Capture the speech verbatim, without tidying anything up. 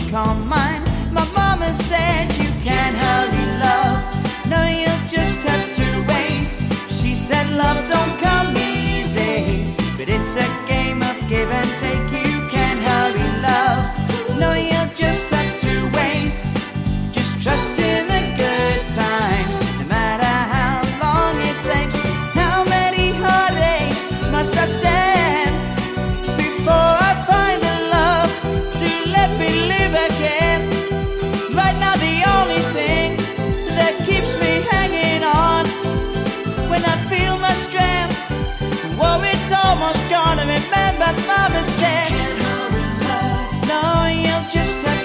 call mine. My mama said you can't hurry love, no, you'll just have to wait. She said love don't come easy, but it's a game of give and take. You can't hurry love, no, you'll just have to wait. Just trust in the good times, no matter how long it takes. How many heartaches must I stand before I find the love to let me live again? Right now the only thing that keeps me hanging on, when I feel my strength, whoa, it's almost gone. I remember mama said, no, you'll just have